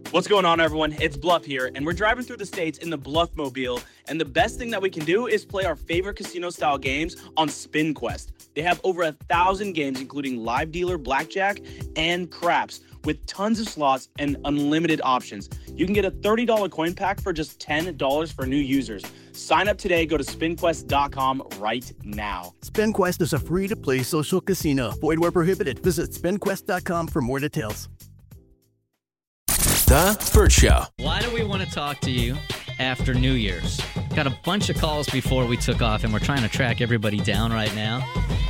What's going on, everyone? It's Bluff here, and we're driving through the states in the Bluff-mobile, and the best thing that we can do is play our favorite casino-style games on SpinQuest. They have over 1,000 games, including live dealer, blackjack, and craps, with tons of slots and unlimited options. You can get a $30 coin pack for just $10 for new users. Sign up today. Go to spinquest.com right now. SpinQuest is a free-to-play social casino. Void where prohibited. Visit spinquest.com for more details. The Burt Show. Why do we want to talk to you after New Year's? Got a bunch of calls before we took off, and we're trying to track everybody down right now.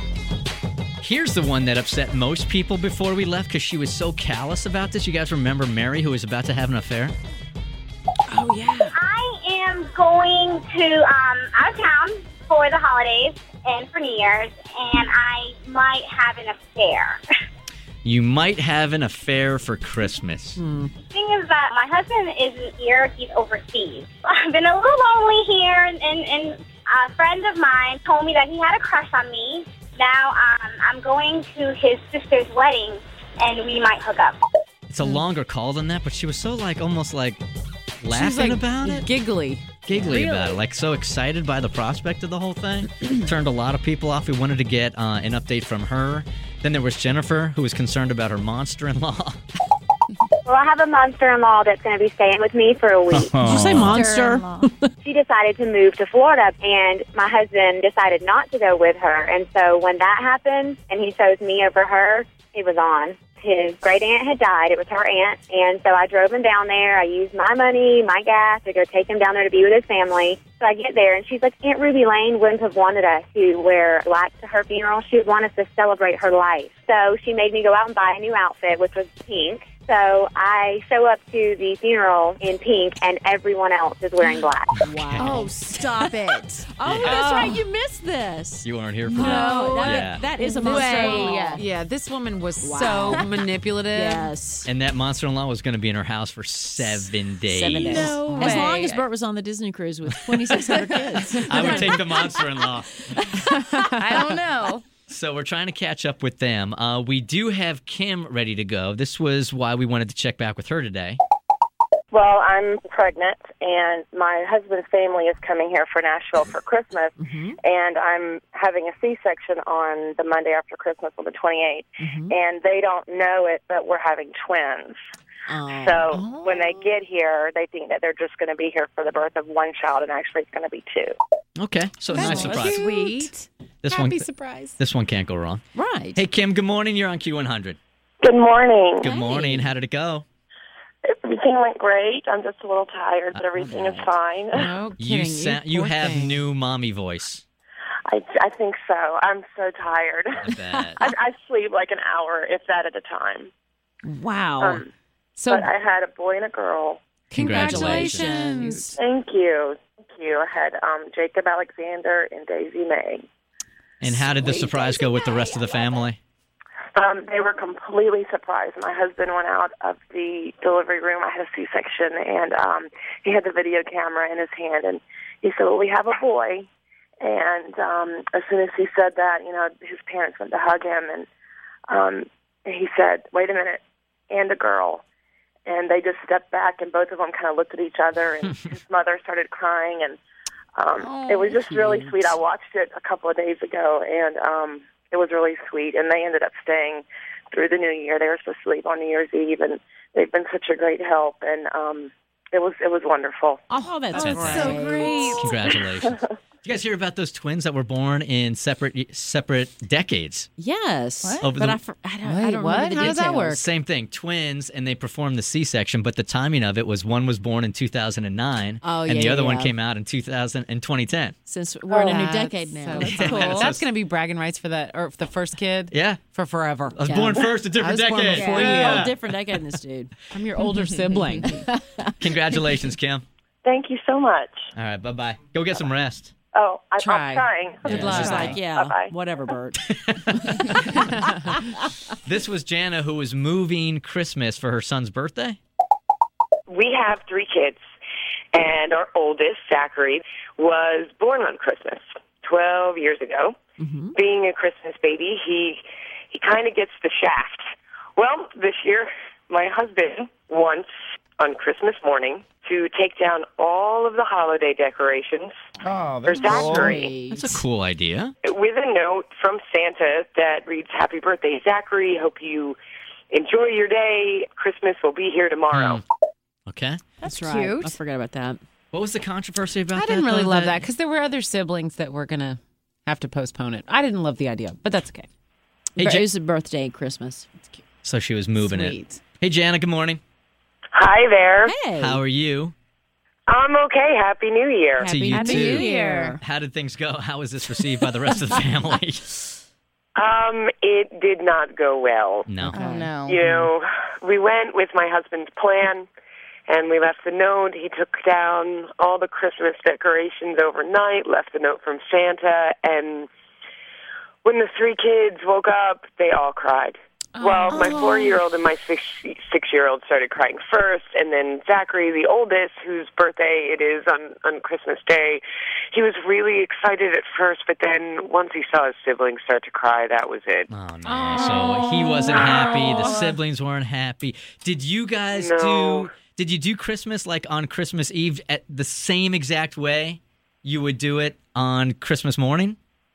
Here's the one that upset most people before we left because she was so callous about this. You guys remember Mary, who was about to have an affair? Oh, yeah. I am going to out of town for the holidays and for New Year's, and I might have an affair. You might have an affair for Christmas. The thing is that my husband isn't here. He's overseas. I've been a little lonely here, and a friend of mine told me that he had a crush on me. Now I'm going to his sister's wedding, and we might hook up. It's a longer call than that, but she was so almost laughing about it. Giggly About it, so excited by the prospect of the whole thing. Turned a lot of people off. We wanted to get an update from her. Then there was Jennifer, who was concerned about her monster-in-law. Well, I have a monster-in-law that's going to be staying with me for a week. Did you say monster? She decided to move to Florida, and my husband decided not to go with her. And so when that happened, and he chose me over her, he was on. His great aunt had died. It was her aunt. And so I drove him down there. I used my money, my gas to go take him down there to be with his family. So I get there, and she's like, Aunt Ruby Lane wouldn't have wanted us to wear black to her funeral. She would want us to celebrate her life. So she made me go out and buy a new outfit, which was pink. So I show up to the funeral in pink, and everyone else is wearing black. Wow. Oh, stop it. Oh, that's right. You missed this. You weren't here for No, that. that is a monster-in-law. Yeah, this woman was so manipulative. Yes. And that monster-in-law was going to be in her house for 7 days. 7 days. No As way. long as Bert was on the Disney cruise with 2,600 kids. I would take the monster-in-law. I don't know. So we're trying to catch up with them. We do have Kim ready to go. This was why we wanted to check back with her today. Well, I'm pregnant, and my husband's family is coming here for Nashville for Christmas, and I'm having a C-section on the Monday after Christmas on the 28th, and they don't know it, but we're having twins. So when they get here, they think that they're just going to be here for the birth of one child, and actually it's going to be two. Okay, so nice surprise. Sweet. Happy surprise. This one can't go wrong. Right. Hey, Kim, good morning. You're on Q100. Good morning. Good morning. How did it go? Everything went great. I'm just a little tired, but everything is fine. No kidding. You poor have thing. new mommy voice. I think so. I'm so tired. I bet. I sleep like an hour, if that, at a time. Wow. So But I had a boy and a girl. congratulations. Thank you. I had Jacob Alexander and Daisy May. And how did the surprise go with the rest of the family? They were completely surprised. My husband went out of the delivery room. I had a C-section, and he had the video camera in his hand, and he said, well, we have a boy. And as soon as he said that, his parents went to hug him, and he said, wait a minute, and a girl. And they just stepped back, and both of them kind of looked at each other, and his mother started crying, and it was just really sweet. I watched it a couple of days ago, and it was really sweet, and they ended up staying through the New Year. They were supposed to leave on New Year's Eve, and they've been such a great help, and it was wonderful. Oh, that's That's great. So great. Congratulations. Did you guys hear about those twins that were born in separate decades? Yes. What? Over But the- I Wait, don't what? remember the How does that details. work? Same thing, twins, and they performed the C-section, but the timing of it was one was born in 2009, Oh, and yeah, the other yeah, one yeah. came out in 2010. Since we're in a new That's decade now. so That's cool. cool. That's going to be bragging rights for that, or for the first kid. Yeah, For forever. I was born first, a different I was born decade. before Yeah. Whole different decade in this dude. I'm your older sibling. Congratulations, Kim. Thank you so much. All right, bye-bye. Go get some rest. Oh, I'm Try. trying. Good Yeah, luck. she's like, yeah, Bye-bye. whatever, Bert. This was Jana, who was moving Christmas for her son's birthday. We have 3 kids, and our oldest, Zachary, was born on Christmas 12 years ago. Being a Christmas baby, he kind of gets the shaft. Well, this year, my husband wants on Christmas morning to take down all of the holiday decorations for Zachary. That's a cool idea. With a note from Santa that reads, "Happy birthday, Zachary. Hope you enjoy your day. Christmas will be here tomorrow." Okay. That's That's right. cute. I forgot about that. What was the controversy about I that? didn't really though, love that because there were other siblings that were going to have to postpone it. I didn't love the idea, but that's okay. Hey, But it was a birthday, Christmas. It's cute. So she was moving Sweet. it. Hey, Jana, good morning. Hi there. Hey. How are you? I'm okay. Happy New Year. To you Happy too. New Year. How did things go? How was this received by the rest of the family? It did not go well. No. Oh, no. You know, we went with my husband's plan, and we left the note. He took down all the Christmas decorations overnight, left a note from Santa, and when the 3 kids woke up, they all cried. Well, my 4-year-old and my 6-year-old started crying first, and then Zachary, the oldest, whose birthday it is on Christmas Day, he was really excited at first, but then once he saw his siblings start to cry, that was it. Oh, no. So he wasn't happy. The siblings weren't happy. Did you guys Did you do Christmas like on Christmas Eve at the same exact way you would do it on Christmas morning?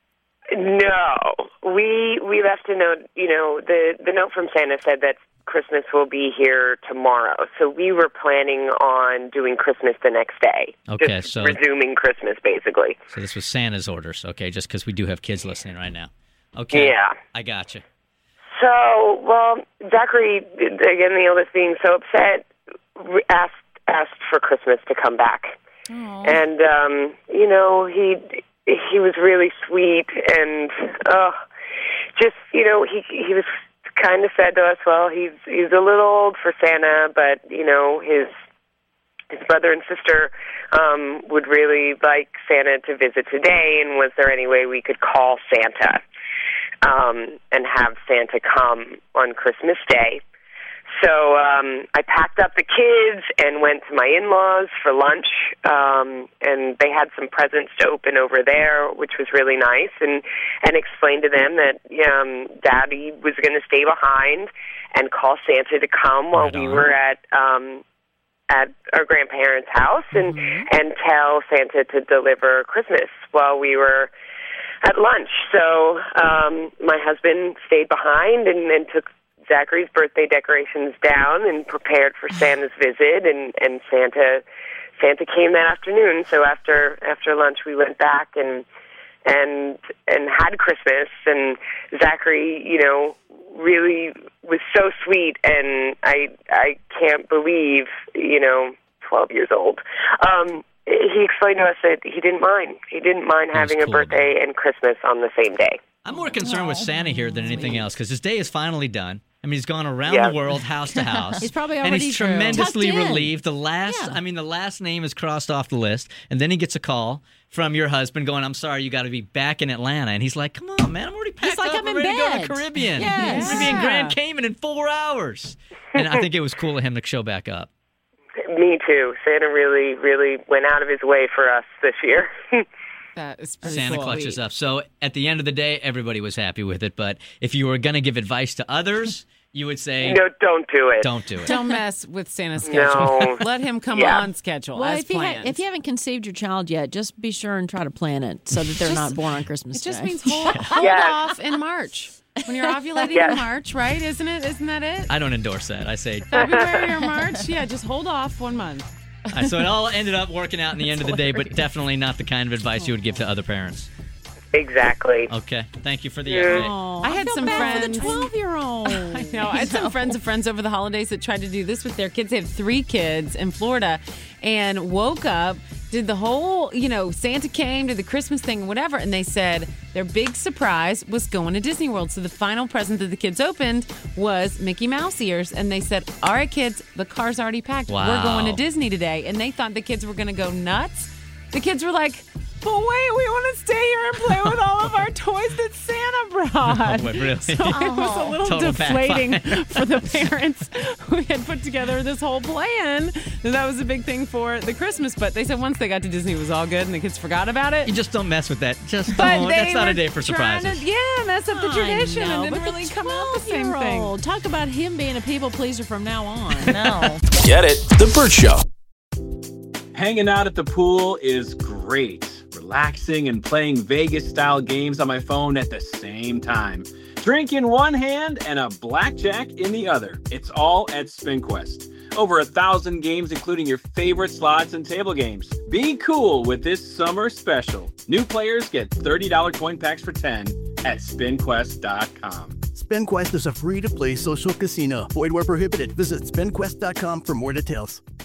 No. We left a note, you know, the note from Santa said that Christmas will be here tomorrow. So we were planning on doing Christmas the next day. Okay, just so resuming Christmas, basically. So this was Santa's orders, okay, just because we do have kids listening right now. Okay. Yeah. I gotcha. So, well, Zachary, again, the oldest being so upset, asked for Christmas to come back. And, you know, he was really sweet and, just, you know, he was kind of said to us, well, he's a little old for Santa, but, you know, his brother and sister would really like Santa to visit today, and was there any way we could call Santa and have Santa come on Christmas Day? So I packed up the kids and went to my in-laws for lunch, and they had some presents to open over there, which was really nice, and explained to them that Daddy was going to stay behind and call Santa to come while we were at our grandparents' house, and tell Santa to deliver Christmas while we were at lunch. So my husband stayed behind and took Zachary's birthday decorations down and prepared for Santa's visit, and Santa came that afternoon. So after lunch, we went back and had Christmas, and Zachary, you know, really was so sweet, and I can't believe, you know, 12 years old. He explained to us that he didn't mind. He didn't mind having a birthday and Christmas on the same day. I'm more concerned with Santa here than anything else, because his day is finally done. I mean, he's gone around the world, house to house. He's probably and already he's tremendously tucked in. relieved. The last name is crossed off the list, and then he gets a call from your husband going, "I'm sorry, you got to be back in Atlanta." And he's like, "Come on, man, I'm already packed like, up. I'm I'm in ready to go to bed." the Caribbean. Yes. We're going to be in Grand Cayman in 4 hours." And I think it was cool of him to show back up. Me too. Santa really, really went out of his way for us this year. That is pretty Santa cool. clutches up. So at the end of the day, everybody was happy with it. But if you were going to give advice to others, you would say, no, don't do it. Don't do it. Don't mess with Santa's schedule. No. Let him come Yeah. on schedule Well, as if you, planned. if you haven't conceived your child yet, just be sure and try to plan it so that they're not born on Christmas it just Day. means hold Yes. off in March. When you're ovulating Yes. in March, right? Isn't it? Isn't that it? I don't endorse that. I say, February or March? Yeah, just hold off 1 month. so it all ended up working out in the end of the day, but definally not the kind of advice you would give to other parents. Exactly. Okay. Thank you for the update. Oh, I had feel some bad friends. for the 12-year-old. I know. I had some friends of friends over the holidays that tried to do this with their kids. They have 3 kids in Florida and woke up, did the whole, you know, Santa came to the Christmas thing and whatever. And they said their big surprise was going to Disney World. So the final present that the kids opened was Mickey Mouse ears. And they said, all right, kids, the car's already packed. Wow. We're going to Disney today. And they thought the kids were going to go nuts. The kids were like, but wait, we want to stay here and play with all of our toys that Santa brought. Wait, really? So it was a little Total deflating backfire. for the parents who had put together this whole plan. And that was a big thing for the Christmas. But they said once they got to Disney, it was all good, and the kids forgot about it. You just don't mess with that. Just But don't. they That's not a were day for trying surprises. to, mess up the tradition I know, and but didn't the really come out the same thing. 12-year-old. Talk about him being a people pleaser from now on. No. Get it? The Burt Show. Hanging out at the pool is great. Relaxing and playing Vegas-style games on my phone at the same time. Drink in one hand and a blackjack in the other. It's all at SpinQuest. Over 1,000 games, including your favorite slots and table games. Be cool with this summer special. New players get $30 coin packs for 10 at SpinQuest.com. SpinQuest is a free-to-play social casino. Void where prohibited. Visit SpinQuest.com for more details.